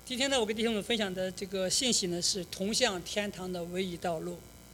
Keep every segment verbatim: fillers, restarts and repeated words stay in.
今天呢，我跟弟兄们分享的这个信息呢，是通向天堂的唯一道路。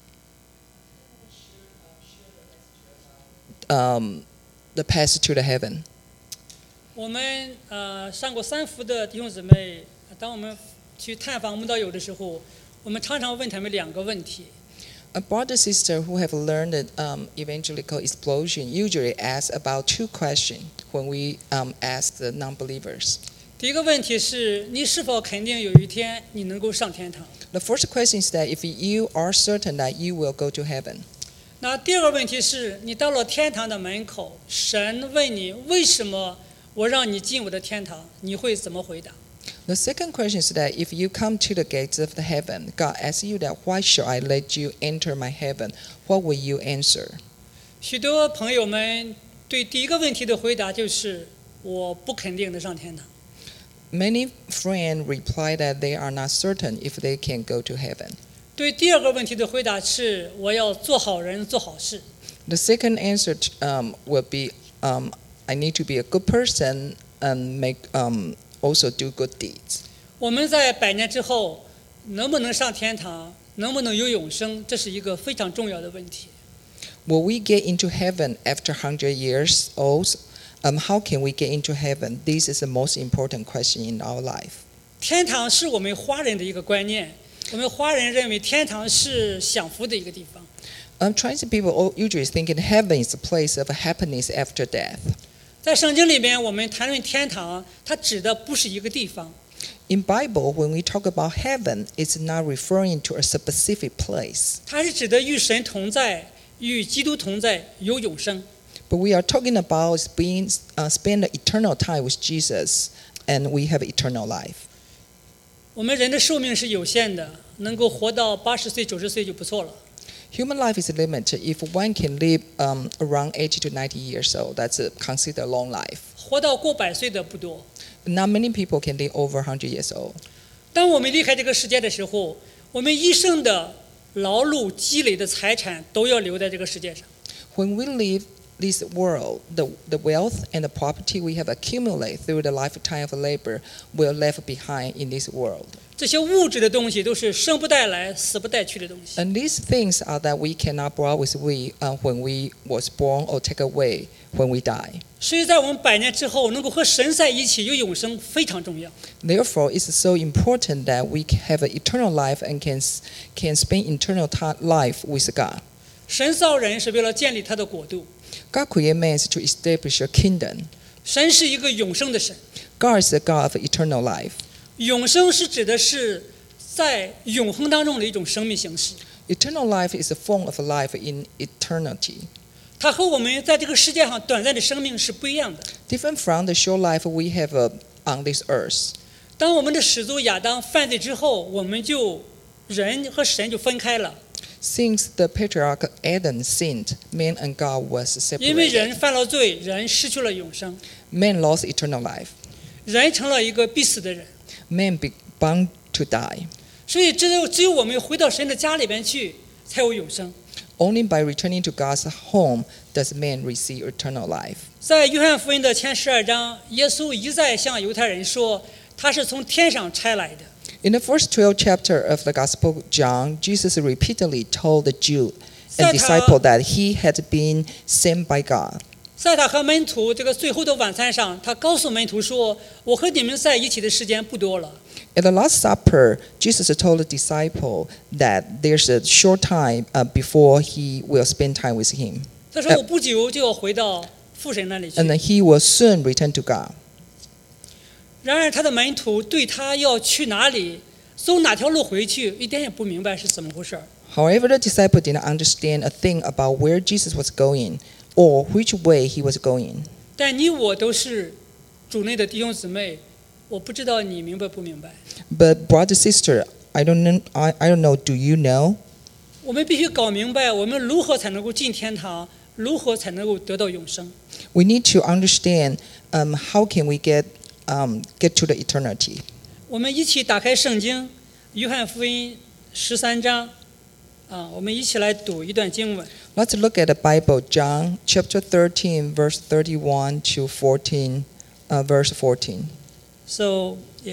Um, the path to the heaven. 我们呃上过三福的弟兄姊妹，当我们去探访慕道友的时候，我们常常问他们两个问题。 A brother sister who have learned um, evangelical explosion usually ask about two questions when we um, ask the non-believers. 第一个问题是你是否肯定有一天你能够上天堂？ The first question is that if you are certain that you will go to heaven. 那第二个问题是你到了天堂的门口，神问你为什么我让你进我的天堂，你会怎么回答？ The second question is that if you come to the gates of the heaven, God asks you that why should I let you enter my heaven? What will you answer? 许多朋友们对第一个问题的回答就是我不肯定的上天堂。 Many friends reply that they are not certain if they can go to heaven. 对第二个问题的回答是我要做好人做好事。 The second answer um, will be um, I need to be a good person and make um, also do good deeds. 我们在百年之后能不能上天堂，能不能有永生，这是一个非常重要的问题。 Will we get into heaven after one hundred years old? Um, how can we get into heaven? This is the most important question in our life. 天堂是我们华人的一个观念，我们华人认为天堂是享福的一个地方。 Um, Chinese people all usually thinking heaven is a place of happiness after death. 在圣经里面，我们谈论天堂，它指的不是一个地方。 In Bible, when we talk about heaven, it's not referring to a specific place. 它是指的与神同在，与基督同在，有永生。 But we are talking about being uh, spend the eternal time with Jesus, and we have eternal life. 我们人的寿命是有限的，能够活到八十岁、九十岁就不错了。 Human life is limited. If one can live um, around eighty to ninety years old, that's a, considered a long life. 活到过百岁的不多。 Not many people can live over one hundred years old. 当我们离开这个世界的时候，我们一生的劳碌积累的财产都要留在这个世界上。 When we leave this world, the, the wealth and the property we have accumulated through the lifetime of labor will left behind in this world. 这些物质的东西都是生不带来、死不带去的东西。 And these things are that we cannot brought with we uh, when we was born or take away when we die. 所以在我们百年之后，能够和神在一起有永生非常重要。 Therefore, it's so important that we can have an eternal life and can can spend eternal time, life with God. 神造人是为了建立他的国度， God created man to establish a kingdom. 神是一个永生的神。 God is the God of eternal life. 永生是指的是在永恒当中的一种生命形式， Eternal life is a form of life in eternity. 它和我们在这个世界上短暂的生命是不一样的。 Different from the short life we have uh, on this earth. 当我们的始祖亚当犯罪之后，我们就人和神就分开了， Since the patriarch Adam sinned, man and God was 因为人 separated. 犯了罪，人失去了永生， Man lost eternal life. 人成了一个必死的人。 Man be bound to die. 所以只有只有我们回到神的家里边去，才有永生。 Only by returning to God's home does man receive eternal life. 在约翰福音的前十二章，耶稣一再向犹太人说，他是从天上差来的。 In the first twelve chapter of the Gospel of John, Jesus repeatedly told the Jew and disciple that he had been sent by God. 在他和门徒这个最后的晚餐上，他告诉门徒说：“我和你们在一起的时间不多了。” At the Last Supper, Jesus told the disciple that there's a short time uh, before he will spend time with him. 他说：“我不久就要回到父神那里去。” And then he will soon return to God. 然而，他的门徒对他要去哪里、走哪条路回去，一点也不明白是怎么回事。 However, the disciple did not understand a thing about where Jesus was going or which way he was going. 但你我都是主内的弟兄姊妹，我不知道你明白不明白。 But brother, sister, I don't know, I, I don't know, do you know? 我们必须搞明白，我们如何才能够进天堂，如何才能够得到永生。 We need to understand um, how can we get um, get to the eternity. 我们一起打开圣经，约翰福音十三章，啊，我们一起来读一段经文。 Let's look at the Bible, John chapter thirteen, verse thirty-one to fourteen, uh, verse fourteen. So, yeah,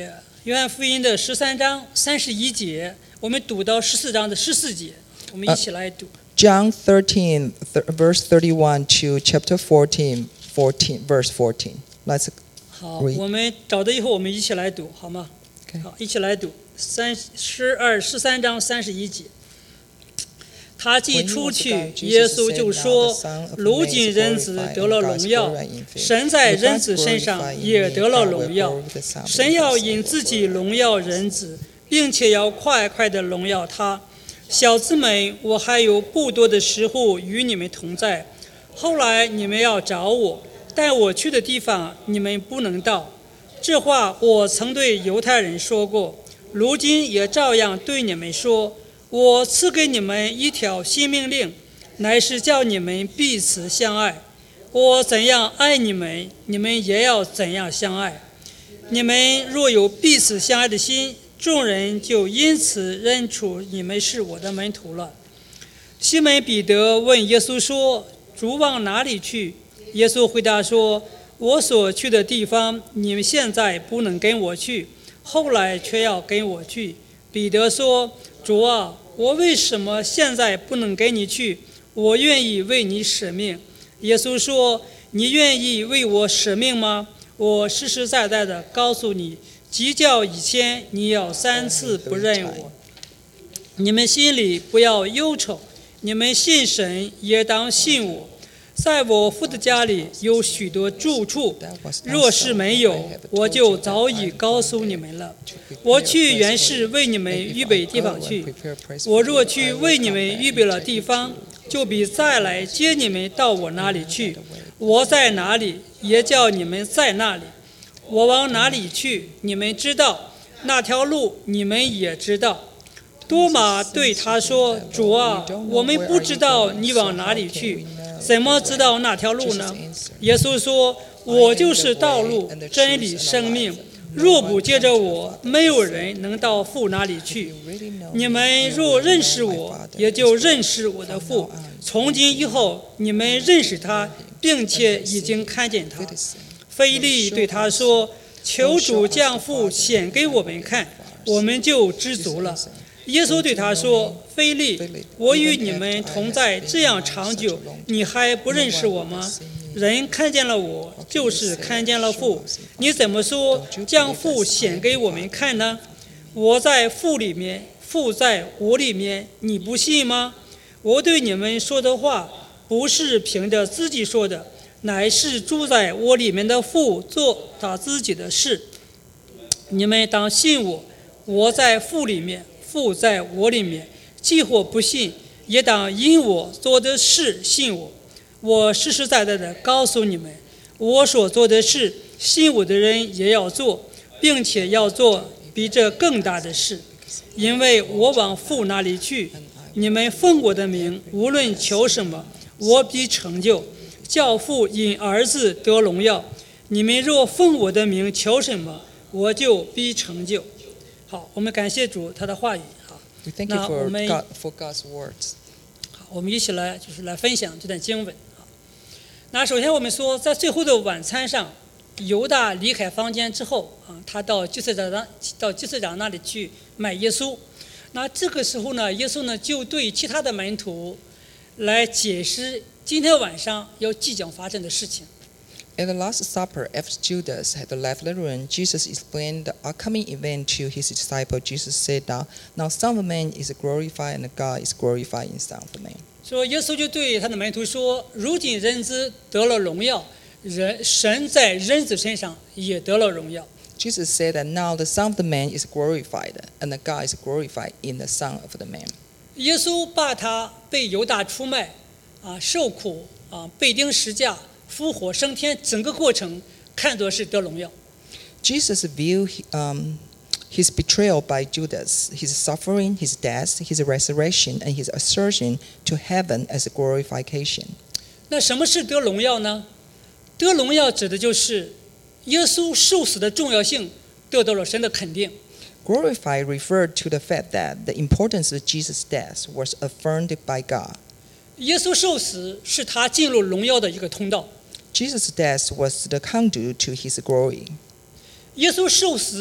约翰福音的十三章三十一节，我们读到十四章的十四节，我们一起来读。 John thirteen, th- verse thirty-one to chapter fourteen, fourteen, verse fourteen. Let's 好， read. 我们找到以后，我们一起来读，好吗？ Okay. 好，一起来读三十二十三章三十一节。他既出去，耶稣就说：“如今人子得了荣耀，神在人子身上也得了荣耀。神要因自己荣耀人子，并且要快快地荣耀他。小子们，我还有不多的时候与你们同在。后来你们要找我，但我去的地方你们不能到。这话我曾对犹太人说过，如今也照样对你们说。我赐给你们一条新命令，乃是叫你们彼此相爱。我怎样爱你们，你们也要怎样相爱。你们若有彼此相爱的心，众人就因此认出你们是我的门徒了。”西门彼得问耶稣说：“主往哪里去？”耶稣回答说：“我所去的地方，你们现在不能跟我去，后来却要跟我去。”彼得说：“主啊，我为什么现在不能跟你去？我愿意为你舍命。”耶稣说：“你愿意为我舍命吗？我实实在在的告诉你，鸡叫以前，你要三次不认我。你们心里不要忧愁，你们信神也当信我。在我父的家里有许多住处，若是没有，我就早已告诉你们了。我去原是为你们预备地方去。我若去为你们预备了地方，就必再来接你们到我那里去。我在哪里，也叫你们在那里。我往哪里去，你们知道，那条路你们也知道。”多马对他说：“主啊，我们不知道你往哪里去，怎么知道那条路呢？”耶稣说：“我就是道路、真理、生命。若不借着我，没有人能到父那里去。你们若认识我，也就认识我的父。从今以后，你们认识他，并且已经看见他。”腓利对他说：“求主将父显给我们看，我们就知足了。”耶稣对他说：“腓利，我与你们同在这样长久，你还不认识我吗？人看见了我，就是看见了父。你怎么说将父显给我们看呢？我在父里面，父在我里面，你不信吗？我对你们说的话，不是凭着自己说的，乃是住在我里面的父做他自己的事。你们当信我，我在父里面，父在我里面。既或不信，也当因我做的事信我。我实实在在的告诉你们，我所做的事，信我的人也要做，并且要做比这更大的事。因为我往父那里去，你们奉我的名，无论求什么，我必成就，叫父因儿子得荣耀。你们若奉我的名求什么，我就必成就。”好，我们感谢主他的话语。好， We thank you 那 for 我们 God, for God's words. 好，我们一起来就是来分享这段经文。好，那首先我们说，在最后的晚餐上，犹大离开房间之后啊，他到祭司长到祭司长那里去卖耶稣。那这个时候呢，耶稣呢就对其他的门徒来解释今天晚上要即将发生的事情。 At the Last Supper, after Judas had left the room, Jesus explained the upcoming event to his disciples. Jesus said, "Now, now, Son of Man is glorified, and God is glorified in Son of Man." 说耶稣就对他的门徒说：“如今人子得了荣耀，人神在人子身上也得了荣耀。” Jesus said that now the Son of the Man is glorified, and God is glorified in the Son of the Man. 耶稣把他被犹大出卖，啊，受苦，啊，被钉十架。复活升天整个过程看作是得荣耀。 Jesus viewed um, his betrayal by Judas, his suffering, his death, his resurrection, and his ascension to heaven as a glorification. 那什么是得荣耀呢？得荣耀指的就是耶稣受死的重要性得到了神的肯定。 Glorified referred to the fact that the importance of Jesus' death was affirmed by God. 耶稣受死是他进入荣耀的一个通道。 Jesus' death was the conduit to his glory. 耶稣受死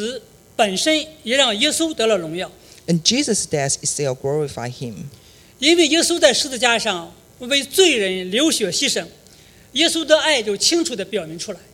本身也让耶稣得了荣耀。 And Jesus' death itself glorified him. 因为耶稣在十字架上为罪人流血牺牲，耶稣的爱就清楚地表明出来。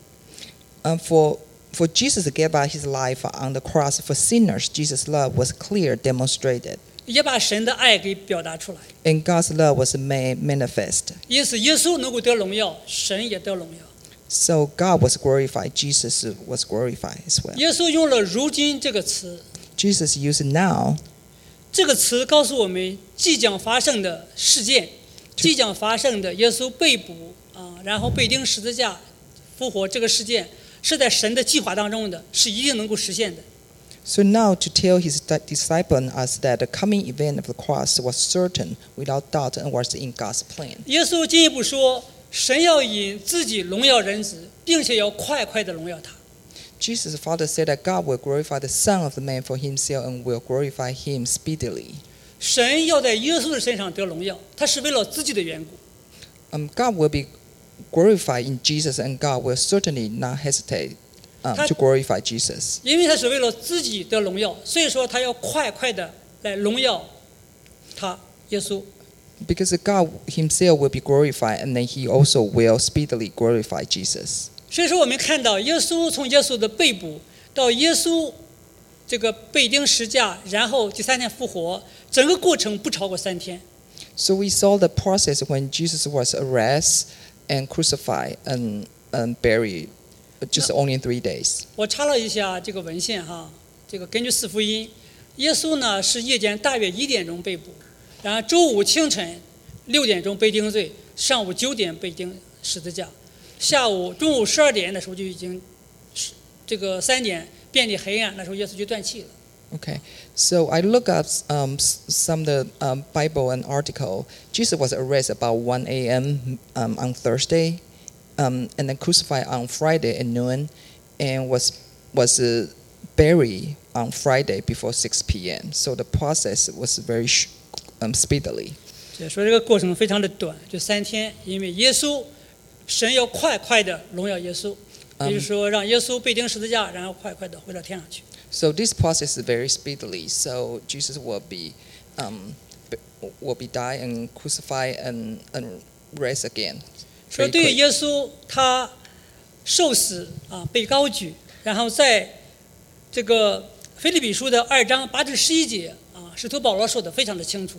Um, for, for Jesus to give up his life on the cross for sinners, Jesus' love was clear, demonstrated. 也把神的爱给表达出来。 And God's love was made manifest. 因此，耶稣能够得荣耀，神也得荣耀。 So God was glorified, Jesus was glorified as well. 耶稣用了"如今"这个词， Jesus used now. 这个词告诉我们即将发生的事件，即将发生的耶稣被捕啊，然后被钉十字架、复活这个事件，是在神的计划当中的，是一定能够实现的。 So now to tell his disciples us that the coming event of the cross was certain, without doubt, and was in God's plan. 耶稣进一步说，神要引自己荣耀人子，并且要快快地荣耀他。 Jesus' Father said that God will glorify the Son of Man for himself and will glorify him speedily. 神要在耶稣的身上得荣耀，他是为了自己的缘故。 Um, God will be glorified in Jesus, and God will certainly not hesitate um, to glorify Jesus. 因为他是为了自己得荣耀，所以说他要快快的来荣耀他耶稣。 Because God himself will be glorified, and then he also will speedily glorify Jesus. 所以说我们看到耶稣从耶稣的被捕到耶稣这个被钉十架，然后第三天复活，整个过程不超过三天。 So we saw the process when Jesus was arrested and crucified and, and buried, just only in three days. 我查了一下这个文献哈，这个根据四福音，耶稣呢是夜间大约一点钟被捕，然后周五清晨六点钟被定罪，上午九点被钉十字架，下午中午十二点的时候就已经这个三点遍地黑暗，那时候耶稣就断气了。 Okay, so I look up um, some of the um, Bible and article. Jesus was arrested about one a.m. Um, on Thursday, um, and then crucified on Friday at noon, and was was uh, buried on Friday before six p.m. So the process was very sh- um, speedily. 所以说这个过程非常的短，就三天，因为耶稣神要快快的荣耀耶稣，也就是说让耶稣被钉十字架，然后快快的回到天上去。 So this process is very speedily. So Jesus will be, um, will be die and crucified and and raised again. 说对于耶稣，他受死啊，被高举，然后在这个腓立比书的二章八至十一节啊，使徒保罗说的非常的清楚。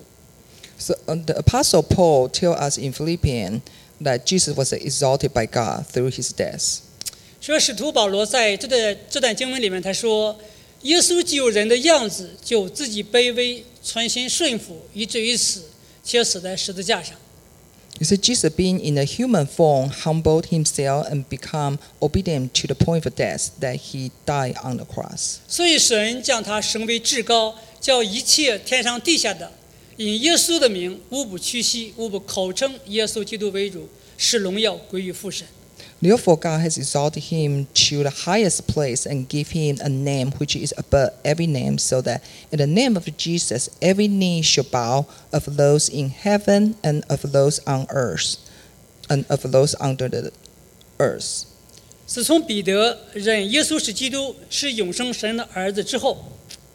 So uh, the Apostle Paul tells us in Philippians that Jesus was exalted by God through his death. 说使徒保罗在这段这段经文里面，他说。耶稣既有人的样子，就自己卑微，存心顺服，以至于死，且死在十字架上。 You see, Jesus, being in a human form, humbled himself and become obedient to the point of death, that he died on the cross. 所以神将他升为至高，叫一切天上地下的，因耶稣的名，无不屈膝，无不口称耶稣基督为主，使荣耀归于父神。 Therefore, God has exalted him to the highest place and give him a name which is above every name, so that in the name of Jesus every knee shall bow, of those in heaven and of those on earth, and of those under the earth. 自从彼得认耶稣是基督，是永生神的儿子之后，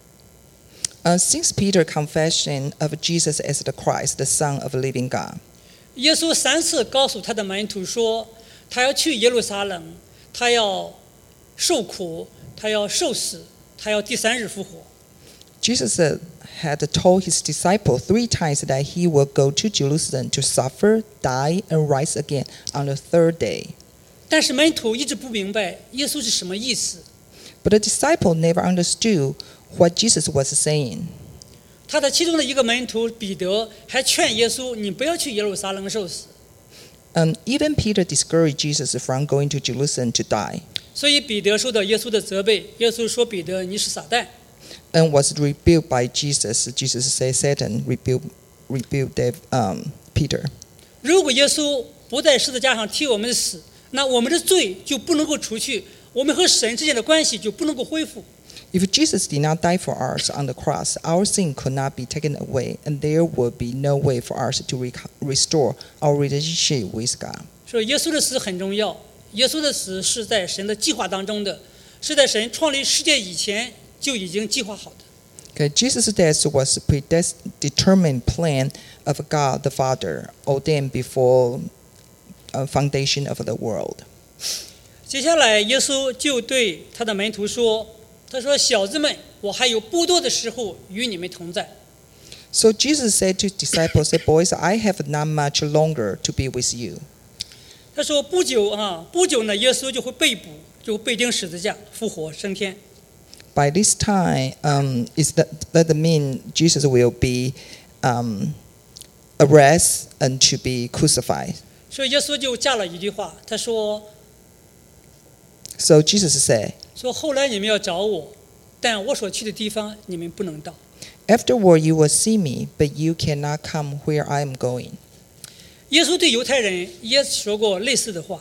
Uh, since Peter's confession of Jesus as the Christ, the Son of the living God, 耶稣三次告诉他的门徒说。他要去耶路撒冷，他要受苦，他要受死，他要第三日复活。 Jesus had told his disciples three times that he will go to Jerusalem to suffer, die, and rise again on the third day. 但是门徒一直不明白耶稣是什么意思。 But the disciples never understood what Jesus was saying. 他的其中的一个门徒彼得还劝耶稣：“你不要去耶路撒冷受死。” Um, even Peter discouraged Jesus from going to Jerusalem to die. 所以彼得受到耶稣的责备。耶稣说：“彼得，你是撒旦。” And was rebuked by Jesus. Jesus said, "Satan rebuked rebuked um, Peter." 如果耶稣不在十字架上替我们的死，那我们的罪就不能够除去，我们和神之间的关系就不能够恢复。 If Jesus did not die for us on the cross, our sin could not be taken away, and there would be no way for us to re- restore our relationship with God. 所以耶稣的死很重要。耶稣的死是在神的计划当中的，是在神创立世界以前就已经计划好的。 Okay, Jesus' death was a predetermined plan of God the Father, ordained before a foundation of the world. 接下来，耶稣就对他的门徒说：“他说，小子们，我还有不多的时候与你们同在。” So Jesus said to disciples, "Boys, I have not much longer to be with you." 他说：“不久啊，不久呢，耶稣就会被捕，就被钉十字架，复活升天。” By this time, um, is that that mean Jesus will be um, arrested and to be crucified? 所以耶稣就加了一句话，他说 So Jesus said, 说后来你们要找我，但我所去的地方你们不能到。 "Afterward you will see me, but you cannot come where I am going." 耶稣对犹太人也说过类似的话，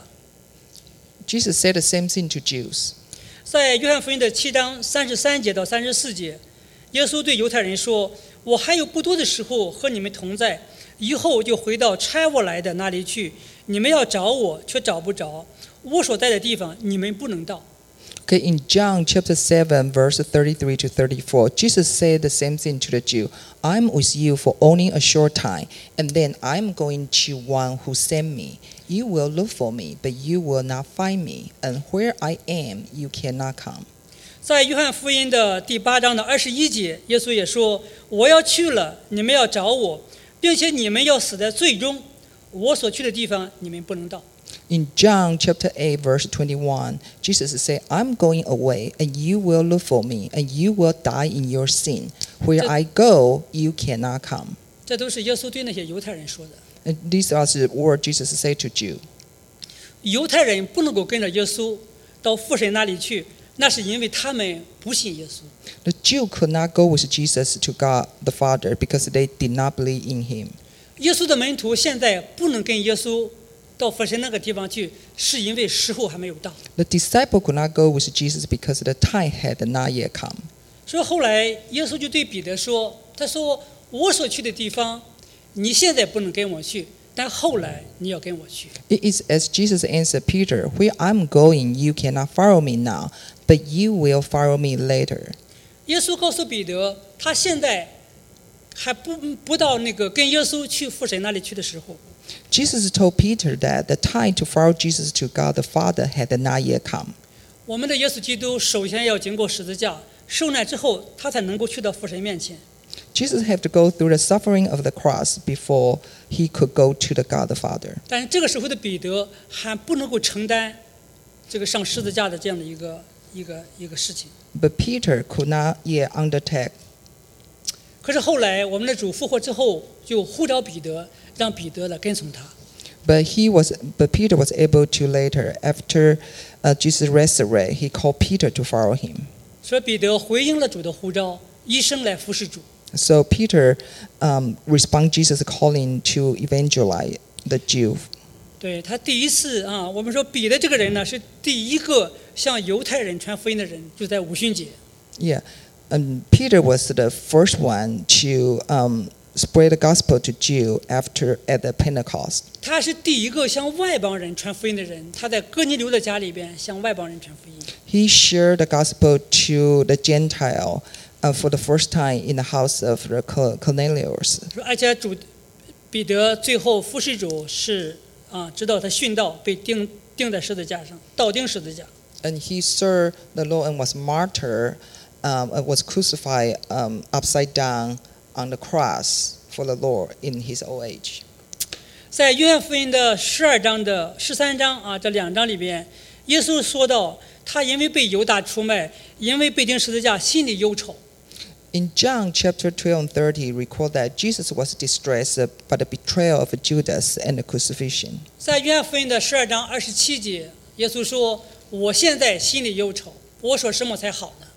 Jesus said the same thing to Jews. 在约翰福音的七章三十三节到三十四节，耶稣对犹太人说：“我还有不多的时候和你们同在，以后就回到差我来的那里去。你们要找我，却找不着；我所在的地方，你们不能到。” Okay, in John chapter seven, verse thirty-three to thirty-four, Jesus said the same thing to the Jew. "I'm with you for only a short time, and then I'm going to one who sent me. You will look for me, but you will not find me, and where I am, you cannot come." 在约翰福音的第八章的二十一节，耶稣也说：“我要去了，你们要找我，并且你们要死在罪中。我所去的地方，你们不能到。” In John chapter eight, verse twenty-one, Jesus said, "I'm going away, and you will look for me, and you will die in your sin. Where I go, you cannot come." 这都是耶稣对那些犹太人说的。 And these are the words Jesus said to Jew. 犹太人不能够跟着耶稣到父神那里去，那是因为他们不信耶稣。 The Jew could not go with Jesus to God the Father because they did not believe in him. 耶稣的门徒现在不能跟耶稣到父神那个地方去，是因为时候还没有到。 The disciple could not go with Jesus because the time had not yet come. 所以后来耶稣就对彼得说：“他说我所去的地方，你现在不能跟我去，但后来你要跟我去。” It is as Jesus answered Peter, "Where I'm going, you cannot follow me now, but you will follow me later." 耶稣告诉彼得，他现在还不不到那个跟耶稣去父神那里去的时候。 Jesus told Peter that the time to follow Jesus to God the Father had not yet come. 我们的耶稣基督首先要经过十字架受难之后，他才能够去到父神面前。 Jesus had to go through the suffering of the cross before he could go to the God the Father. 但是这个时候的彼得还不能够承担这个上十字架的这样的一个一个一个事情。 But Peter could not yet undertake. 可是后来我们的主复活之后，就呼召彼得，让彼得来跟从他。 But he was, but Peter was able to later, after uh, Jesus resurrected, he called Peter to follow him. 所以彼得回应了主的呼召，一生来服侍主。 So Peter um, responded Jesus' calling to evangelize the Jew. 对他第一次啊，我们说彼得这个人呢，是第一个向犹太人传福音的人，就在五旬节。 Yeah, and Peter was the first one to um, spread the gospel to Jew after at the Pentecost. 他是第一个向外邦人传福音的人，他在哥尼流的家里边向外邦人传福音。 He shared the gospel to the Gentile uh, for the first time in the house of the Cornelius. 而且主彼得最后服侍主是啊，直到他殉道被钉钉在十字架上，倒钉十字架。 And he served the Lord and was martyred, um, was crucified um, upside down on the cross for the Lord in his old age. 在约翰福音的十二章的十三章啊，这两章里边，耶稣说到，他因为被犹大出卖，因为被钉十字架，心里忧愁。 In John chapter twelve and thirty, record that Jesus was distressed by the betrayal of Judas and the crucifixion. 在约翰福音的十二章二十七节，耶稣说：“我现在心里忧愁，我说什么才好呢？”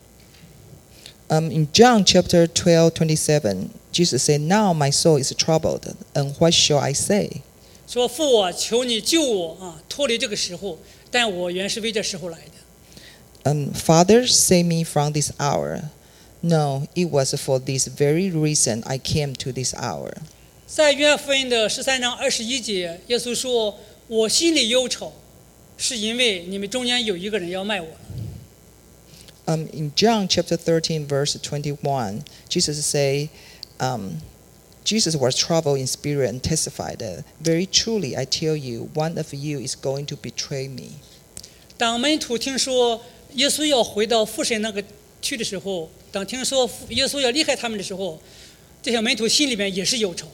Um, in John chapter twelve, twenty-seven, Jesus said, "Now my soul is troubled, and what shall I say?" 说父啊，求你救我啊，脱离这个时候，但我原是为这时候来的。 Um, Father, save me from this hour. No, it was for this very reason I came to this hour. 在约翰福音的十三章二十一节，耶稣说：“我心里忧愁，是因为你们中间有一个人要卖我。” Um, in John chapter thirteen, verse twenty-one, Jesus say, um, Jesus was troubled in spirit and testified that, very truly I tell you, one of you is going to betray me. 当门徒听说耶稣要回到父神那个去的时候，当听说耶稣要离开他们的时候，这些门徒心里面也是忧愁。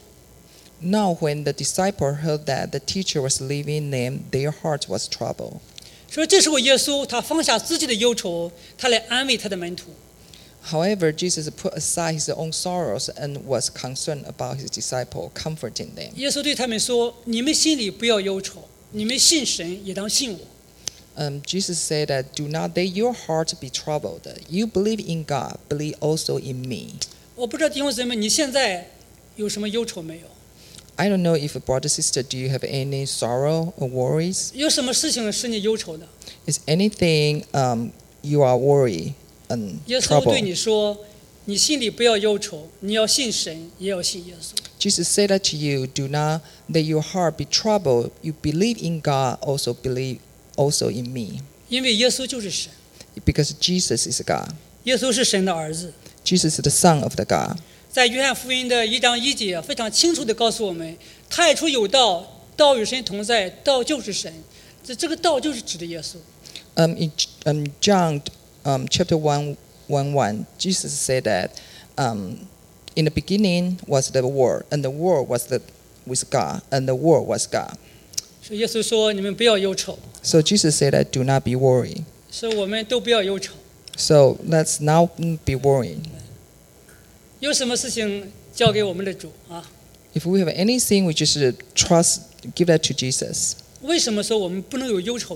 Now when the disciple heard that the teacher was leaving them, their heart was troubled. 所以这时候耶稣他放下自己的忧愁，他来安慰他的门徒。 However, Jesus put aside his own sorrows and was concerned about his disciple, comforting them. 耶稣对他们说：“你们心里不要忧愁，你们信神也当信我。” Um, Jesus said that, do not let your heart be troubled. You believe in God, believe also in me. 我不知道弟兄姊妹，你现在有什么忧愁没有？ I don't know if brother sister, do you have any sorrow or worries? 有什么事情是你忧愁的？ Is anything um, you are worried and 耶稣对 troubled? 你说：“你心里不要忧愁，你要信神，也要信耶稣。” Jesus said that to you, do not let your heart be troubled. You believe in God, also believe also in me. 因为耶稣就是神， Because Jesus is God. 耶稣是神的儿子。 Jesus is the Son of the God. 在约翰福音的一章一节非常清楚地告诉我们：太初有道，道与神同在，道就是神。这这个道就是指的耶稣。 Um, in um, John um, chapter one, one, one, Jesus said that um, in the beginning was the Word, and the Word was the, with God, and the Word was God. 所以耶稣说：“你们不要忧愁。” So Jesus said that do not be worried. 所以我们都不要忧愁。 So let's not be worried. 有什么事情交给我们的主啊？ If we have anything, we just trust, give that to Jesus. 为什么说我们不能有忧愁呢？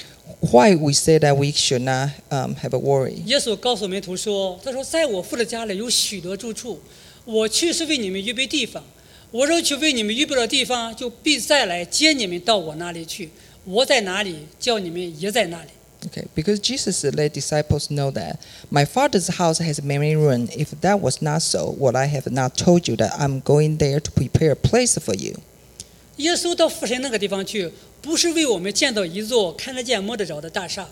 Why we say that we should not um, have a worry? 耶稣告诉门徒说：“他说，在我父的家里有许多住处，我去是为你们预备地方。我若去为你们预备了地方，就必再来接你们到我那里去。我在哪里，叫你们也在那里。” Okay, because Jesus let disciples know that my Father's house has many rooms. If that was not so, would I have not told you that I'm going there to prepare a place for you? 耶稣到父神那个地方去，不是为我们建造一座看得见摸得着的大厦。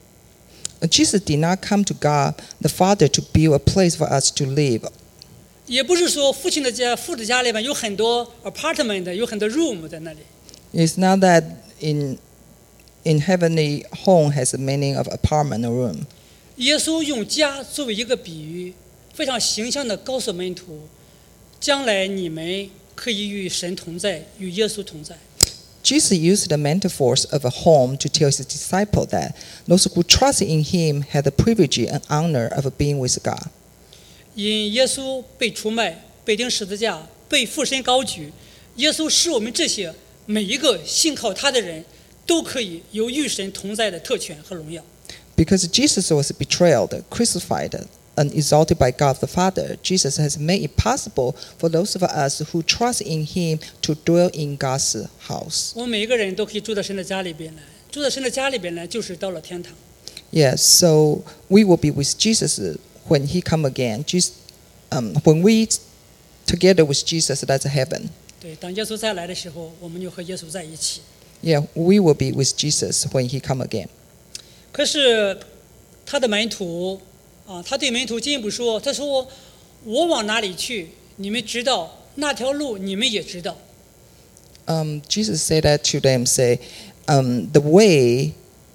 Jesus did not come to God the Father to build a place for us to live. 也不是说父亲的家、父的家里面有很多 apartment， 有很多 room 在那里。 It's not that in in heavenly home has a meaning of apartment or room. 耶稣用家作为一个比喻，非常形象地告诉门徒，将来你们可以与神同在，与耶稣同在。 Jesus used the metaphors of a home to tell his disciples that those who trust in him had the privilege and honor of being with God. 因耶稣被出卖、被钉十字架、被父神高举，耶稣使我们这些每一个信靠他的人都可以有与神同在的特权和荣耀。 Because Jesus was betrayed, crucified, and exalted by God the Father, Jesus has made it possible for those of us who trust in him to dwell in God's house. 我们每一个人都可以住到神的家里边来，住到神的家里边来，就是到了天堂。 Yes, so we will be with Jesus when he come again. Jesus, um, when we together with Jesus, that's heaven. 对，当耶稣再来的时候，我们就和耶稣在一起。 Yeah, we will be with Jesus when he come again. 可是他的门徒啊，他对门徒进一步说：“他说我往哪里去，你们知道；那条路你们也知道。” Um, Jesus said that to them, say, um, the way,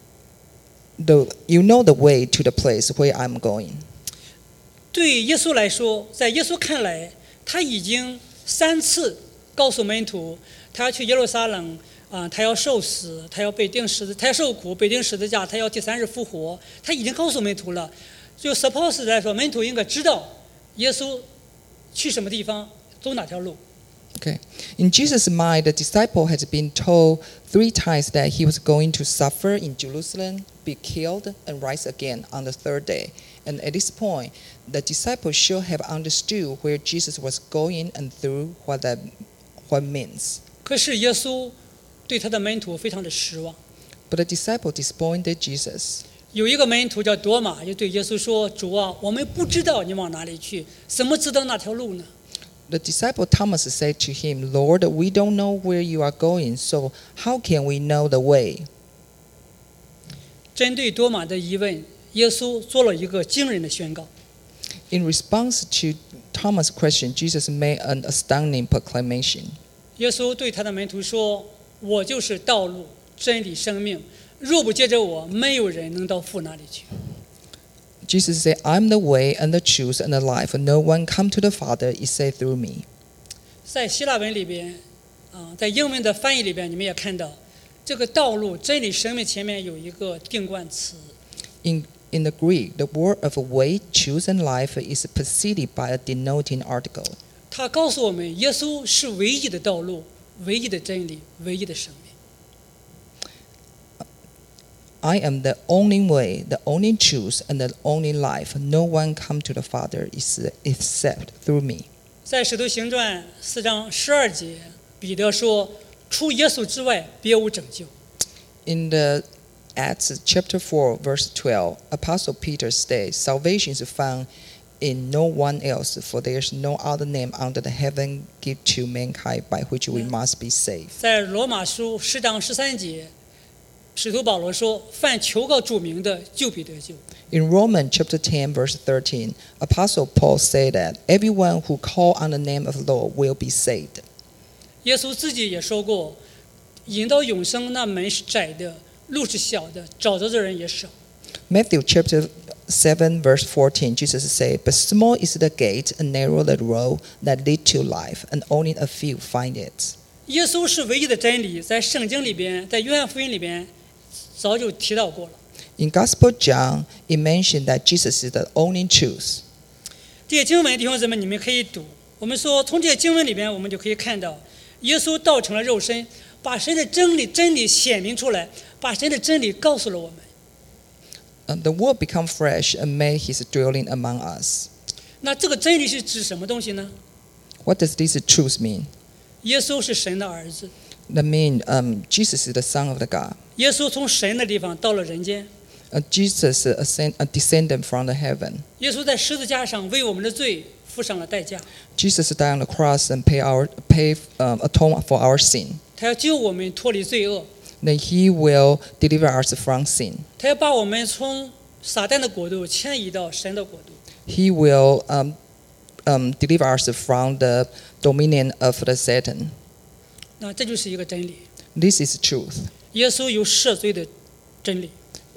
the you know the way to the place where I'm going. 对耶稣来说，在耶稣看来，他已经三次告诉门徒，他要去耶路撒冷啊，他要受死，他要被钉十字，他要受苦，被钉十字架，他要第三日复活。他已经告诉门徒了。就 suppose 来说，门徒应该知道耶稣去什么地方，走哪条路。 Okay. In Jesus' mind, the disciple has been told three times that he was going to suffer in Jerusalem, be killed, and rise again on the third day. And at this point, the disciples should have understood where Jesus was going and through what that what means. 可是耶稣对他的门徒非常的失望。 But the disciple disappointed Jesus. 有一个门徒叫多马，就对耶稣说：“主啊，我们不知道你往哪里去，怎么知道那条路呢？” The disciple Thomas said to him, Lord, we don't know where you are going, so how can we know the way? 针对多马的疑问， 耶稣做了一个惊人的宣告。 In response to Thomas' question, Jesus made an astounding proclamation. 耶稣对他的门徒说：“我就是道路、真理、生命，若不借着我，没有人能到父那里去。” Jesus said, "I'm the way and the truth and the life. No one come to the Father except through me." 在希腊文里边，啊，在英文的翻译里边，你们也看到，这个道路、真理、生命前面有一个定冠词。 In in the Greek, the word of way, truth, and life is preceded by a denoting article. 他告诉我们，耶稣是唯一的道路、唯一的真理、唯一的生命。 I am the only way, the only truth, and the only life. No one come to the Father except through me. 在使徒行传四章十二节，彼得说：“除耶稣之外，别无拯救。” In the Acts chapter four, verse twelve, Apostle Peter states, "Salvation is found in no one else, for there is no other name under the heaven given to mankind by which we must be saved." 在罗马书十章十三节，使徒保罗说：“凡求告主名的，就必得救。” In Romans chapter ten, verse thirteen, Apostle Paul said that everyone who call on the name of the Lord will be saved. 耶稣自己也说过，引到永生那门是窄的，路是小的，找着的人也少。 Matthew chapter seven, verse fourteen, Jesus said, "But small is the gate and narrow the road that lead to life, and only a few find it." 耶稣是唯一的真理，在圣经里边，在约翰福音里边早就提到过了。 In Gospel John, it mentioned that Jesus is the only truth. 这些经文，弟兄姊妹，你们可以读。我们说，从这些经文里边，我们就可以看到，耶稣道成了肉身，把神的真理真理显明出来，把神的真理告诉了我们。 Uh, the Word became flesh and made His dwelling among us. 那这个真理是指什么东西呢？ What does this truth mean? 耶稣是神的儿子， That means um, Jesus is the Son of the God. 耶稣从神的地方到了人間。 Uh, Jesus, a, ascend, a descendant from the heaven. 耶稣在十字架上为我们的罪付上了代价。 Jesus died on the cross and pay our pay um, atone for our sin. 他要救我们脱离罪恶， Then He will deliver us from sin. 他要把我们从撒旦的国度迁移到神的国度。 He will um, um, deliver us from the dominion of the Satan. 那这就是一个真理。 This is truth. 耶稣有赦罪的真理。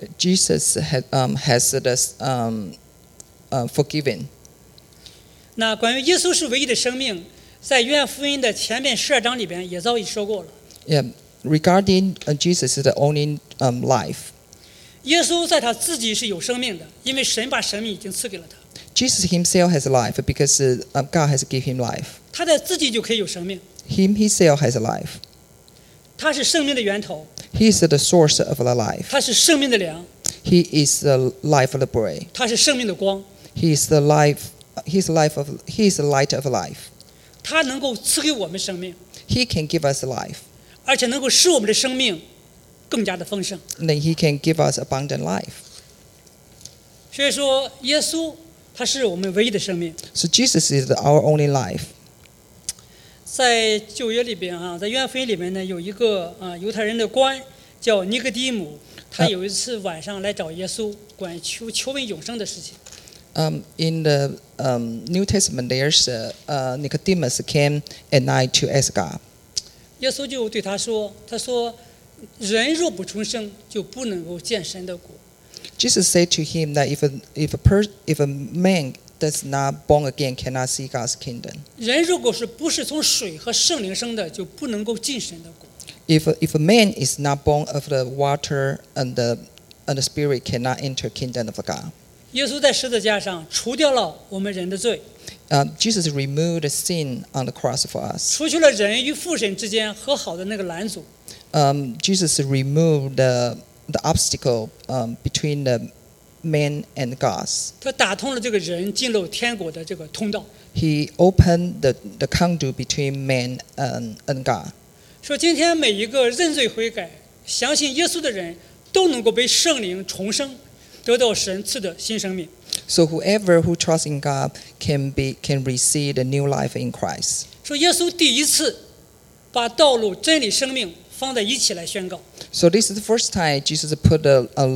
Jesus had, um, has this um, uh, forgiven. 那关于耶稣是唯一的生命，在约翰福音的前面十二章里边也早已说过了。 Yeah, regarding uh, Jesus is the only um, life. 耶稣在他自己是有生命的，因为神把生命已经赐给了他， Jesus Himself has life because uh, God has given Him life. 他在自己就可以有生命。 Him Himself has life. 他是生命的源头， He is the source of the life. 他是生命的粮， He is the life of the bread. 他是生命的光， He is the life. He is the life of. He is the light of life. 他能够赐给我们生命， He can give us life. 而且能够使我们的生命更加的丰盛。 And then He can give us abundant life. 所以说，耶稣他是我们唯一的生命。 So Jesus is the, our only life. 在旧约里边啊，在约翰福音里面呢，有一个啊犹太人的官叫尼哥底母，他有一次晚上来找耶稣，关于求求问永生的事情。 Um, in the um, New Testament, there's uh, uh, Nicodemus came at night to ask God. 耶稣就对他说：“他说，人若不重生，就不能够见神的国。 Jesus said to him that if a, if a, per, if a man does not born again, cannot see God's kingdom. 人如果是不是从水和圣灵生的，就不能够进神的国。 If a, if a man is not born of the water and the, and the Spirit, cannot enter kingdom of God. 耶稣在十字架上除掉了我们人的罪， Uh, Jesus removed the sin on the cross for us. 除去了人与父神之间和好的那个拦阻。 Um, Jesus removed the, the obstacle um, between the man and God. 他打通了这个人进入天国的这个通道。 He opened the, the conduit between man and, and God. 说今天每一个认罪悔改、相信耶稣的人，都能够被圣灵重生，得到神赐的新生命。 So whoever who trusts in God can be can receive the new life in Christ. 说耶稣第一次把道路、真理、生命放在一起来宣告。 So this is the first time Jesus put the uh,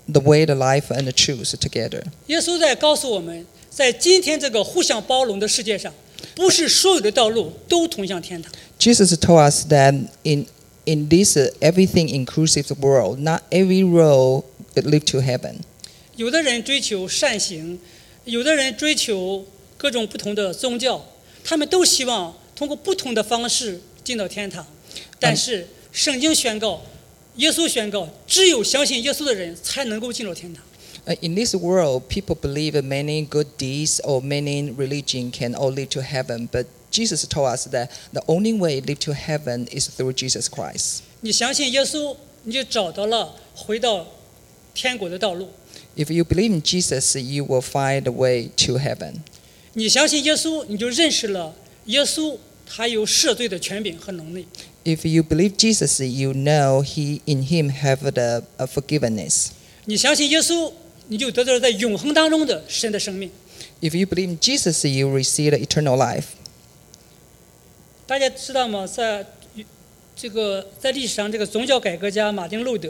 the way, the life, and the truth together. 耶稣在告诉我们，在今天这个互相包容的世界上，不是所有的道路都通向天堂。 Jesus told us that in in this uh, everything inclusive world, not every road lead to heaven. 有的人追求善行，有的人追求各种不同的宗教，他们都希望通过不同的方式进到天堂。但是圣经宣告，耶稣宣告，只有相信耶稣的人才能够进入天堂。 Uh, In this world, people believe that many good deeds or many religion can all lead to heaven, but Jesus told us that the only way lead to heaven is through Jesus Christ. 你相信耶稣，你就找到了回到天国的道路。 If you believe in Jesus, you will find the way to heaven. 你相信耶稣，你就认识了耶稣，他有赦罪的权柄和能力。 If you believe Jesus, you know he in him have the uh, forgiveness. 你相信耶稣，你就得到了在永恒当中的神的生命。 If you believe in Jesus, you receive the eternal life. 大家知道吗？在这个在历史上，这个宗教改革家马丁路德，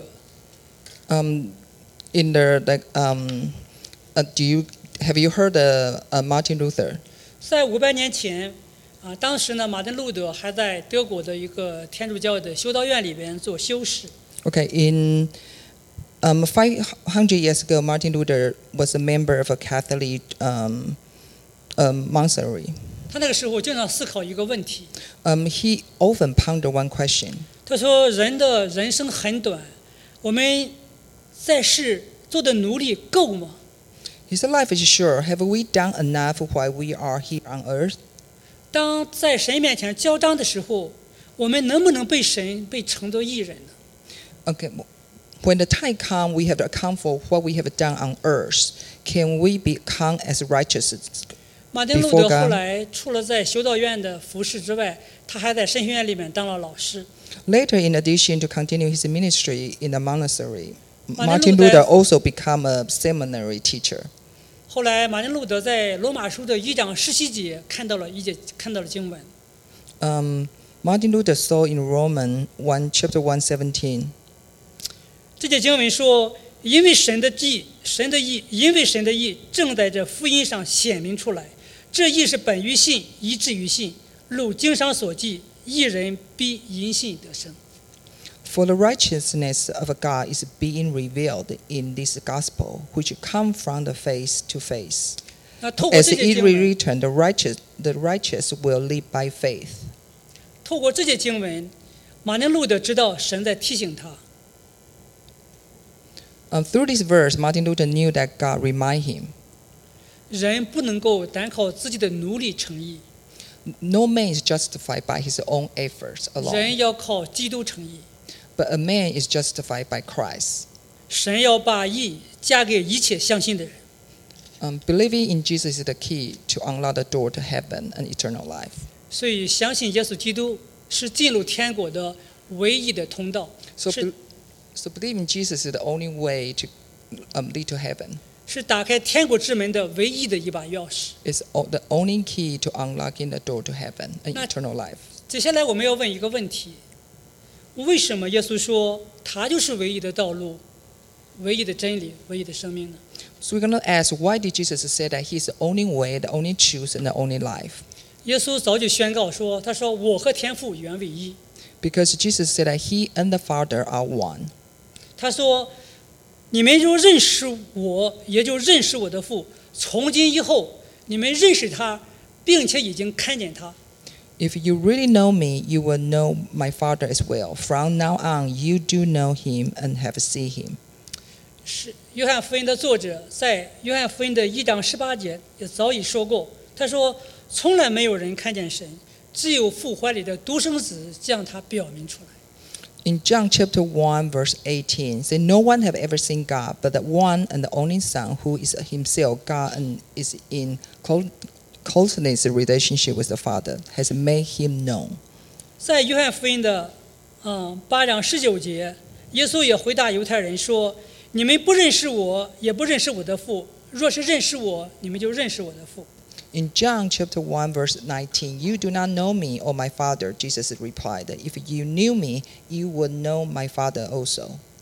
Um, in the like, um, uh, do you have you heard uh, uh, Martin Luther? 在五百年前，啊，当时呢，马丁路德还在德国的一个天主教的修道院里边做修士。 Okay, in um, five hundred years ago, Martin Luther was a member of a Catholic um, um, monastery. 他那个时候经常思考一个问题， Um, he often pondered one question. 他说：“人的人生很短，我们在世做的努力够吗？ His life is short. Have we done enough while we are here on earth? 当在神面前交账的时候，我们能不能被神被称作义人呢？” Okay, when the time comes, we have to account for what we have done on earth. Can we become as righteous? 马丁路德后来除了在修道院的服侍之外，他还在神学院里面当了老师。 Later, in addition to continue his ministry in the monastery, Martin Martin Luther- Luther also became a seminary teacher. 后来，马丁路德在罗马书的一章十七节看到了一节看到了经文， Um, Martin Luther saw in Romans one, chapter one seventeen. 这节经文说：“因为神的义，神的义，因为神的义正在这福音上显明出来。这义是本于信，以至于信。如经上所记，义人必因信得生。” For the righteousness of God is being revealed in this gospel, which come from the face to face. 那透过 As 这节 it 经文， written, the righteous, the righteous will live by faith. 透过这节经文，马丁路德知道神在提醒他， Um, through this verse, Martin Luther knew that God remind him, 人不能够单靠自己的努力成义， no man is justified by his own efforts alone, 人要靠基督成义。 but a man is justified by Christ. 神要把义加给一切相信的人。 Um, believing in Jesus is the key to unlock the door to heaven and eternal life. 所以，相信耶稣基督是进入天国的唯一的通道， So, 是 be- so believing in Jesus is the only way to um, lead to heaven. 是打开天国之门的唯一的一把钥匙。 It's o- the only key to unlocking the door to heaven and Not- eternal life. 接下来我们要问一个问题：为什么耶稣说他就是唯一的道路、唯一的真理、唯一的生命呢？ So we're going to ask, why did Jesus say that He's the only way, the only truth, and the only life? 耶稣早就宣告说：“他说我和天父原为一。 Because Jesus said that He and the Father are one. 他说：你们若认识我，也就认识我的父。从今以后，你们认识他，并且已经看见他。” If you really know me, you will know my Father as well. From now on, you do know Him and have seen Him. 是约翰福音的作者在约翰福音的一章十八节也早已说过，他说：“从来没有人看见神，只有父怀里的独生子将他表明出来。” In John chapter one, verse eighteen, say, no one have ever seen God, but the one and the only Son, who is Himself God and is in close closeness relationship with the Father, has made Him known. 在约翰福音的嗯八章十九节，耶稣也回答犹太人说：“你们不认识我，也不认识我的父。若是认识我，你们就认识我的父。” In John chapter one, verse nineteen, you do not know me or my Father, Jesus replied. If you knew me, you would know my Father also.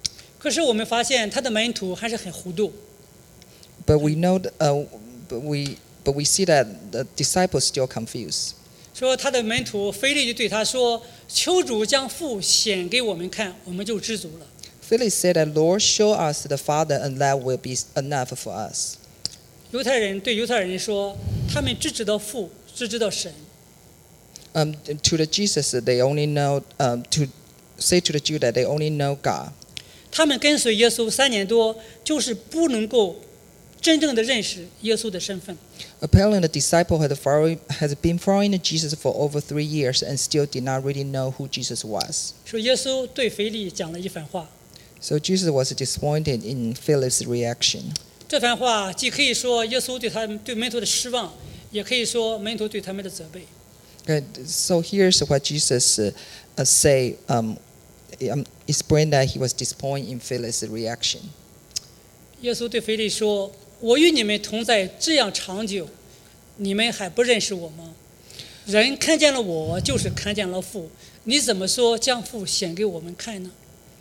可是我们发现他的门徒还是很糊涂。 But we know, that, uh, but we but we see that the disciples still confused. 说他的门徒腓力就对他说：“求主将父显给我们看，我们就知足了。” Philip said that, Lord, show us the Father, and that will be enough for us. 犹太人对犹太人说，他们只知道父，只知道神。 Um, to the Jesus, they only know um, to say to the Jew that they only know God. 他们跟随耶稣三年多，就是不能够真正的认识耶稣的身份。 Apparently, the disciple had, following, had been following Jesus for over three years and still did not really know who Jesus was. 说耶稣对腓力讲了一番话， So Jesus was disappointed in Philip's reaction. 这番话既可以说耶稣对他们对门徒的失望，也可以说门徒对他们的责备。 Okay, so here's what Jesus uh, uh, say. Um, um, explain that he was disappointed in Philip's reaction. 耶稣对腓力说：“我与你们同在这样长久，你们还不认识我吗？人看见了我，就是看见了父。你怎么说将父显给我们看呢？”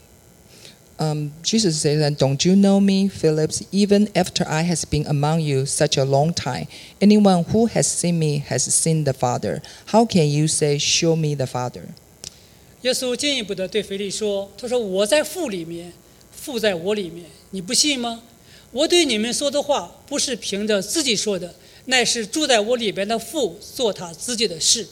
Um, Jesus says, that, "Don't you know me, Philip? Even after I has been among you such a long time, anyone who has seen me has seen the Father. How can you say, 'Show me the Father'?" 耶稣进一步的对腓力说：“他说我在父里面，父在我里面，你不信吗？我对你们说的话，不是凭着自己说的，乃是住在我里边的父做他自己的事。”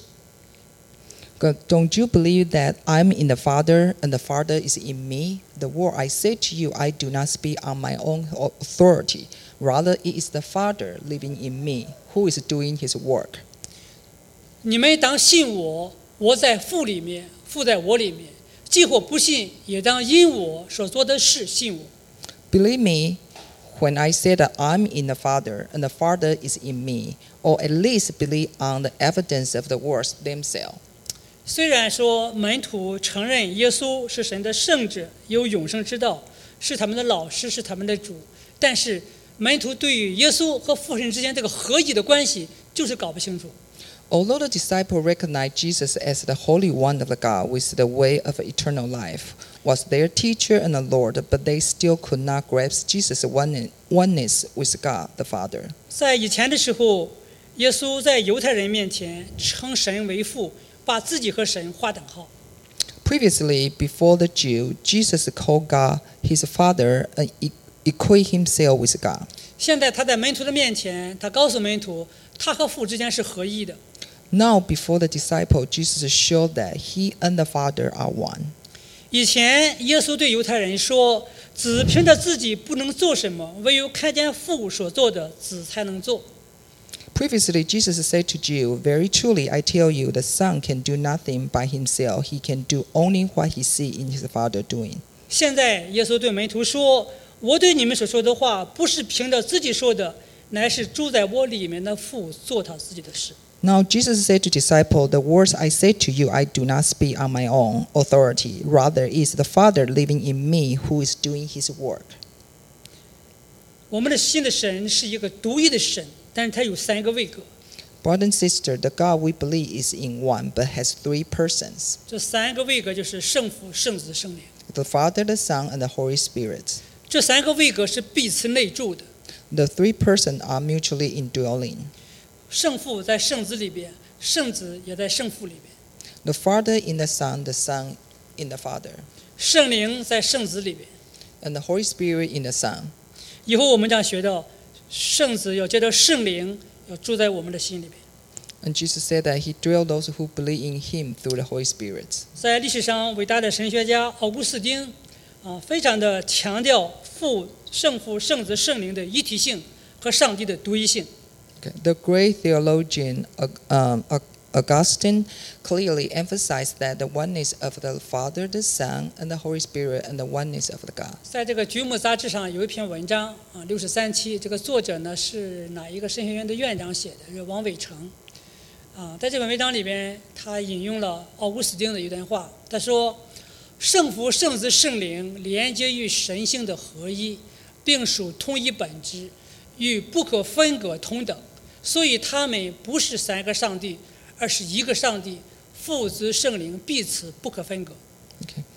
God, don't you believe that I'm in the Father and the Father is in me? The word I say to you, I do not speak on my own authority. Rather, it is the Father living in me who is doing his work. 你们当信我，我在父里面，父在我里面。既或不信，也当因我所做的事信我。 Believe me when I say that I'm in the Father and the Father is in me, or at least believe on the evidence of the words themselves. 虽然说门徒承认耶稣是神的圣者，有永生之道，是他们的老师，是他们的主，但是门徒对于耶稣和父神之间这个合一的关系就是搞不清楚。 Although the disciples recognized Jesus as the Holy One of God with the way of eternal life, was their teacher and the Lord, but they still could not grasp Jesus' oneness with God the Father. 在以前的时候，耶稣在犹太人面前称神为父，把自己和神划等号。 Previously, before the Jew, Jesus called God his Father and equate himself with God. 现在他在门徒的面前，他告诉门徒，他和父之间是合一的。 Now, before the disciple, Jesus showed that he and the Father are one. 以前耶稣对犹太人说：“子凭着自己不能做什么，唯有看见父所做的，子才能做。” Previously, Jesus said to Jews, "Very truly, I tell you, the Son can do nothing by himself. He can do only what he sees in his Father doing." 现在耶稣对门徒说：“我对你们所说的话，不是凭着自己说的，乃是住在我里面的父做他自己的事。” Now Jesus said to disciples, "The words I say to you, I do not speak on my own authority. Rather, it is the Father living in me who is doing his work." 我们的新的神是一个独一的神，但是他有三个位格。 Brother and sister, the God we believe is in one, but has three persons: 这三个位格就是圣父、圣子、圣灵。 the Father, the Son, and the Holy Spirit. 这三个位格是彼此内住的。 The three persons are mutually indwelling. 圣父在圣子里边，圣子也在圣父里边。 The Father in the Son, the Son in the Father, 圣灵在圣子里边。 and the Holy Spirit in the Son. 以后我们将学到，圣子要接着圣灵要住在我们的心里边。 And Jesus said that he dwells those who believe in him through the Holy Spirit. 在历史上，伟大的神学家奥古斯丁啊，非常的强调父、圣父、圣子、圣灵的一体性和上帝的独一性。 Okay. The great theologian um, Augustine clearly emphasized that the oneness of the Father, the Son, and the Holy Spirit, and the oneness of the God. 在这个《举目》杂志上有一篇文章啊，六十三期，这个作者呢是哪一个神学院的院长写的？是王伟成。啊，在这篇文章里边，他引用了奥古斯丁的一段话，他说：“圣父、圣子、圣灵连接于神性的合一，并属同一本质，与不可分割同等。所以他们不是三个上帝，而是一个上帝，父子圣灵彼此不可分割。” Okay.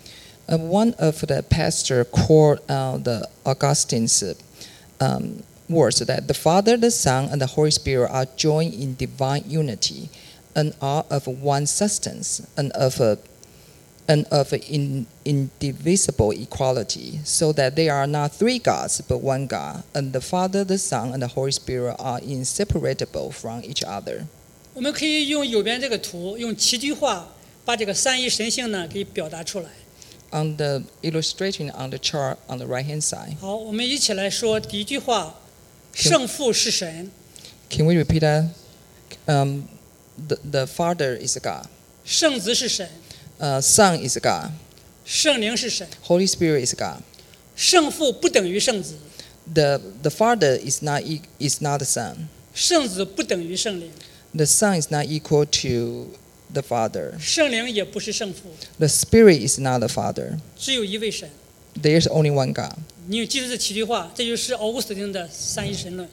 Uh, one of the pastor quote uh, the Augustine's um, words that the Father, the Son, and the Holy Spirit are joined in divine unity, and are of one substance, and of a and of in, indivisible equality, so that they are not three gods but one God, and the Father, the Son, and the Holy Spirit are inseparable from each other. 我们可以用右边这个图，用七句话把这个三一神性呢给表达出来。 On the illustration on the chart on the right hand side. 好，我们一起来说第一句话：圣父是神。 Can we repeat that? Um, the the Father is God. 圣子是神。 Uh, Son is God. 圣灵是神。 Holy Spirit is God. 圣父不等于圣子。 The the Father is not e- is not the Son. 圣子不等于圣灵。 The Son is not equal to the Father. 圣灵也不是圣父。 The Spirit is not the Father. 只有一位神。 There's only one God. 你有记住这七句话，这就是奥古斯丁的三一神论。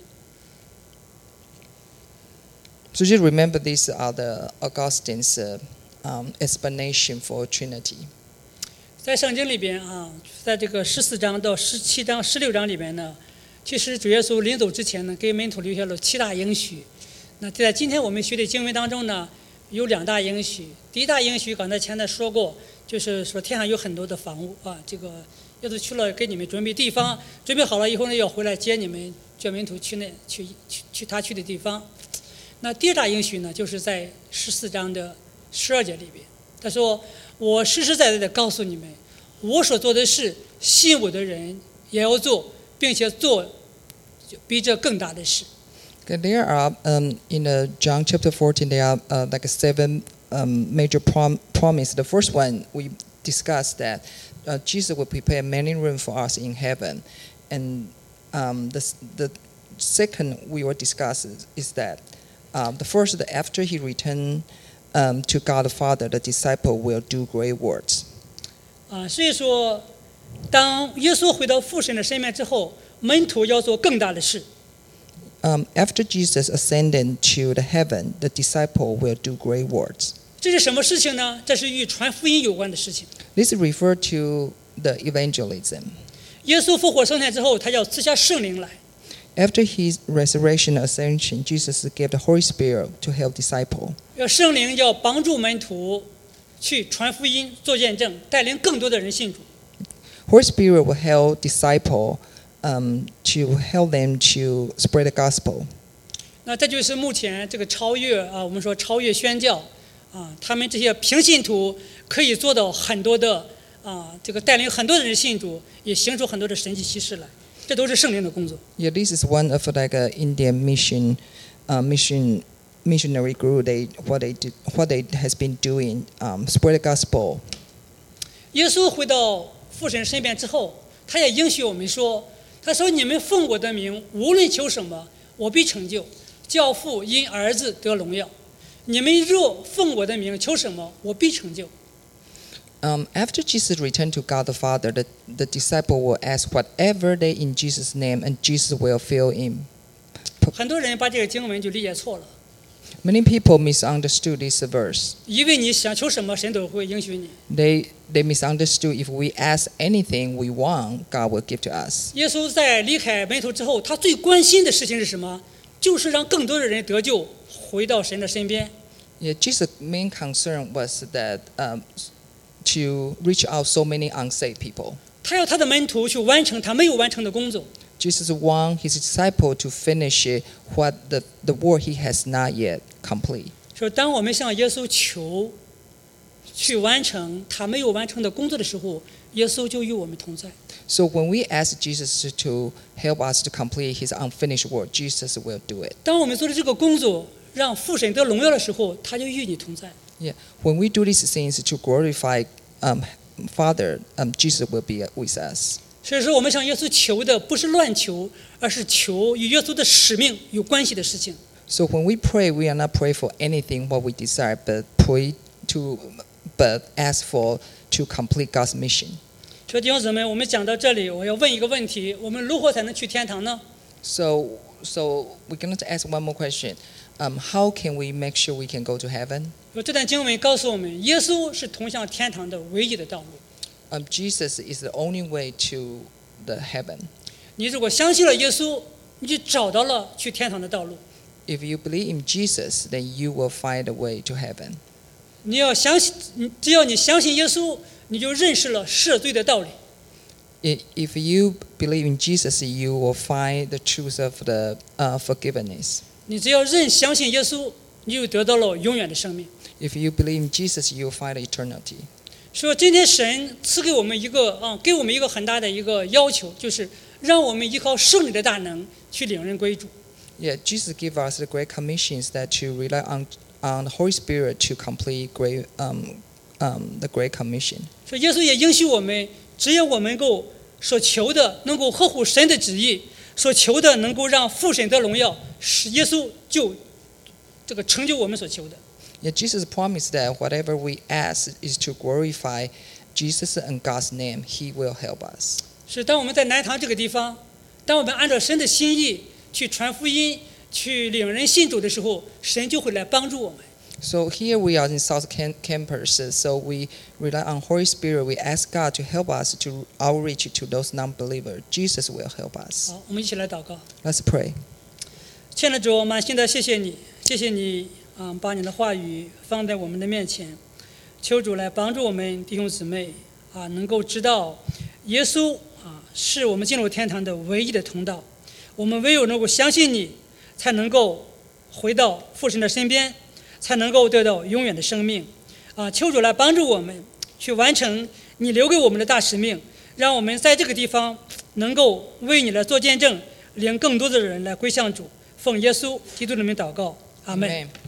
So just remember these are the Augustine's uh, um, explanation for Trinity. 在圣经里边啊，在这个十四章到十七章、十六章里边呢，其实主耶稣临走之前呢，给门徒留下了七大应许。那在今天我们学的经文当中呢，有两大应许。第一大应许刚才前面说过，就是说天上有很多的房屋啊，这个耶稣去了给你们准备地方，准备好了以后呢，要回来接你们，叫门徒去那去去去他去的地方。那第二大应许呢，就是在十四章的十二节里边，他说：“我实实在在的告诉你们，我所做的事，信我的人也要做，并且做比这更大的事。” Okay, there are um, in uh, John chapter fourteen. There are uh, like seven um, major prom- promise. The first one we discussed that uh, Jesus will prepare many room for us in heaven, and um, the the second we will discuss is, is that um, the first that after he returned um, to God the Father, the disciple will do great works. 啊，所以说，当耶稣回到父神的身边之后，门徒要做更大的事。 Um, after Jesus ascended to the heaven, the disciple will do great works. 这是什么事情呢？这是与传福音有关的事情。 This is referred to the evangelism. 耶稣复活升天之后，他要赐下圣灵来。 After his resurrection and ascension, Jesus gave the Holy Spirit to help disciple. 要圣灵要帮助门徒去传福音、做见证，带领更多的人信主。 Holy Spirit will help disciple um, to help them to spread the gospel. 那这就是目前这个超越啊，我们说超越宣教啊，他们这些平信徒可以做到很多的啊，这个带领很多的人信主，也行出很多的神迹奇事来，这都是圣灵的工作。 Yeah, this is one of like a Indian mission, uh, mission missionary group. They what they did, what they has been doing, um, spread the gospel. 耶稣回到父神身边之后，他也应许我们说：“他说你们奉我的名，无论求什么，我必成就。叫父因儿子得荣耀。你们若奉我的名求什么，我必成就。” Um, after Jesus returned to God the Father, the, the disciple will ask whatever they in Jesus' name, and Jesus will fill in. 很多人把这个经文就理解错了， Many people misunderstood this verse. 以为你想求什么，神都会应许你。 They they misunderstood if we ask anything we want, God will give to us. 耶稣在离开门徒之后，他最关心的事情是什么？就是让更多的人得救，回到神的身边。 Yeah, Jesus' main concern was that um, to reach out so many unsaved people. 他要他的门徒去完成他没有完成的工作。 Jesus want his disciple to finish what the, the work he has not yet complete. 说当我们向耶稣求，去完成他没有完成的工作的时候，耶稣就与我们同在。 So when we ask Jesus to help us to complete his unfinished work, Jesus will do it. 当我们做的这个工作让父神得荣耀的时候，他就与你同在。 Yeah, when we do these things to glorify um, Father, um, Jesus will be with us. 所以说，我们向耶稣求的不是乱求，而是求与耶稣的使命有关系的事情。 So when we pray, we are not pray for anything what we desire, but pray to, but ask for to complete God's mission. 说弟兄姊妹，我们讲到这里，我要问一个问题：我们如何才能去天堂呢？ So, so we're going to ask one more question. Um, how can we make sure we can go to heaven? 说这段经文告诉我们，耶稣是通向天堂的唯一的道路。 Um, Jesus is the only way to the heaven. 你如果相信了耶稣，你就找到了去天堂的道路。 If you believe in Jesus, then you will find a way to heaven. 你要相信，只要你相信耶稣，你就认识了赦罪的道理。 If you believe in Jesus, you will find the truth of the uh, forgiveness. 你只要认相信耶稣，你就得到了永远的生命。 If you believe in Jesus, you will find eternity. 说今天神赐给我们一个啊，给我们一个很大的一个要求，就是让我们依靠圣灵的大能去领人归主。 Yeah, Jesus gave us the great commissions that to rely on on the Holy Spirit to complete great um um the great commission. 说耶稣也应许我们，只要我们够所求的能够合乎神的旨意，所求的能够让父神得荣耀，使耶稣就这个成就我们所求的。 Yeah, Jesus promised that whatever we ask is to glorify Jesus and God's name. He will help us. 是当我们在南堂这个地方，当我们按照神的心意去传福音、去领人信主的时候，神就会来帮助我们。 So here we are in South Campus. So we rely on Holy Spirit. We ask God to help us to outreach to those non-believers. Jesus will help us. 好，我们一起来祷告。 Let's pray. 亲爱的主，满心的谢谢你，谢谢你啊、嗯，把你的话语放在我们的面前，求主来帮助我们弟兄姊妹啊，能够知道耶稣啊是我们进入天堂的唯一的通道。我们唯有能够相信你，才能够回到父神的身边，才能够得到永远的生命啊！求主来帮助我们去完成你留给我们的大使命，让我们在这个地方能够为你来做见证，领更多的人来归向主。奉耶稣基督的名祷告，阿们。